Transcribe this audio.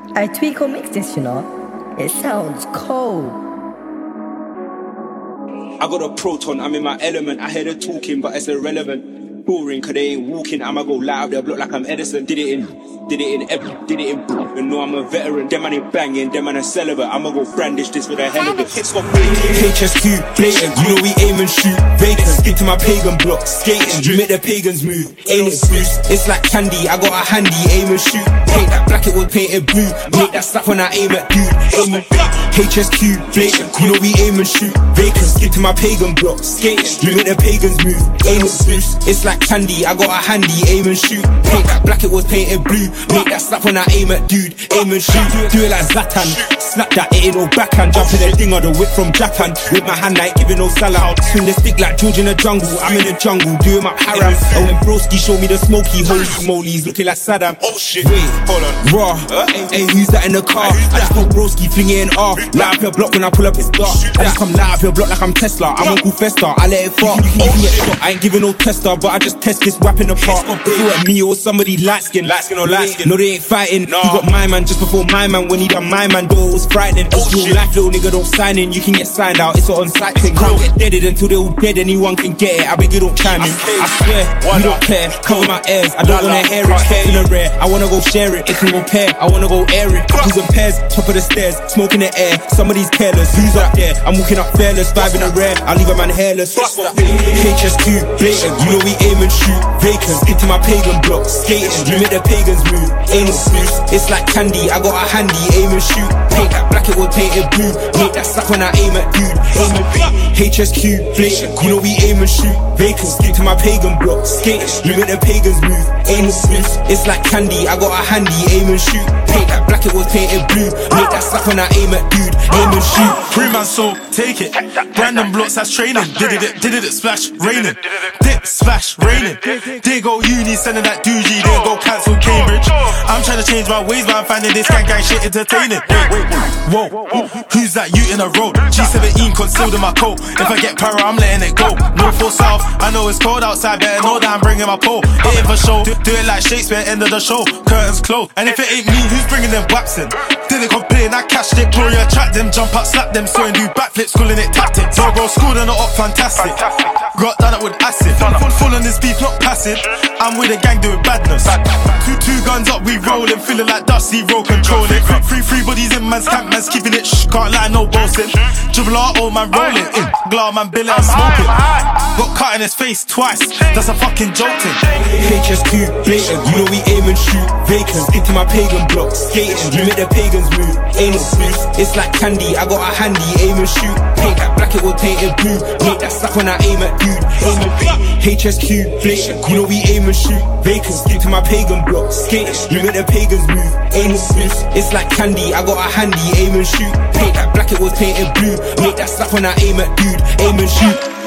I Tweako mix this, you know. It sounds cold. I got a proton, I'm in my element. I hear the talking, but it's irrelevant. Boring, cause they ain't walking. I'ma go loud, they'll block like I'm Edison. Did it in and know I'm a veteran. Them man ain't banging, them man are celibate. I'ma go brandish this for the hell of it. It's got HSQ, blatant, you know we aim and shoot. Vacant, stick to my pagan block, skating. You make the pagans move, ain't it boost? It's like candy, I got a handy, aim and shoot. Paint that black, it was painted blue. Make that slap when I aim at dude. Aim and HSQ, blatant, you know we aim and shoot. Vacant, stick to my pagan block, skating. You make the pagans move, ain't it boost? It's like candy, I got a handy, aim and shoot. Paint that black, it was painted blue. Make that slap when I aim at dude. Aim and shoot, do it like Zlatan. Snap that, it ain't no backhand. Jump in the thing or the whip from Japan. With my hand, I ain't giving no salad. Swing the stick like George in the jungle. I'm in the jungle, doing my haram. Oh, when broski show me the smoky, holy moly, he's looking like Saddam. Oh shit, wait, hold on. Raw, hey, who's that in the car? I just got broski, fling it in R. Light up your block when I pull up, it's dark. I just come light up your block like I'm Tesla. I'm Uncle Festa, I let it fart. You can get shot, I ain't giving no tester, but I just test this whap in the park. You at me or somebody light skin or light skin. No, they ain't fighting. No. You got my man just before my man. When he done my man, though, it was frightening. It's real life, little nigga, don't sign in. You can get signed out, it's an on-site thing. Can't get deaded until they're all dead. Anyone can get it, I beg you don't chime in. I swear, you don't care, cover my ears. I don't wanna hear it, in the rare. I wanna go share it, it can repair. I wanna go air it. Couples and pairs, top of the stairs, smoke in the air. Somebody's careless, who's up there? I'm walking up fearless, five in the rare. I leave a man hairless. HSQ, blatant, you know we aim and shoot. Vacant, stick to my pagan block, skating. You make the pagans move, ain't it smooth? It's like candy, I got a handy, aim and shoot. Paint that black, it was painted blue. Make that slap when I aim at dude. Aim and HSQ, blatant, you know we aim and shoot. Vacant, stick to my pagan block, skating. You make the pagans move, ain't it smooth? It's like candy, I got a handy, aim and shoot. Paint that black, it was painted blue. Make that slap when I aim at dude. Aim and shoot. Free man, so take it. Brandon blocks, that's training. Did it, splash, raining. Dip, splash, raining. They go uni, sending that doogie. They go cancel Cambridge. I'm trying to change my ways, but I'm finding this gang shit entertaining. Whoa, who's that you in a road? G17 concealed in my coat. If I get para, I'm letting it go. North or south, I know it's cold outside. Better know that I'm bringing my pole. It ain't for show, do it like Shakespeare, end of the show. Curtains closed, and if it ain't me, who's bringing them waxing? Didn't complain, I cashed it. Gloria track them, jump up, slap them, so and do backflips, calling it tactics. Bro, schooled and not up, fantastic. Got done up with acid. Full on this beef, not passive. I'm with a gang doing badness. Two guns up, we rollin', feeling like Dusty Road controlling. Three bodies in man's camp, man's keeping it can't lie, no boasting. Dribble out, old man rolling in. Glad man billing, I'm smoking. Got cut in his face twice, that's a fucking jolting. HSQ, blatant, you know we aim and shoot. Vacant, stick to my pagan block, skating. You make the pagans move, ain't it smooth? It's like candy, I got a handy, aim and shoot. Paint that black, it was painted blue. Make that slap when I aim at dude. Aim and HSQ, blatant, you know we aim and shoot. Vacant, stick to my pagan block, skating. You make the pagans move, ain't it smooth? It's like candy, I got a handy, aim and shoot. Paint that black, it was painted blue. Make that slap when I aim at dude. Aim and shoot.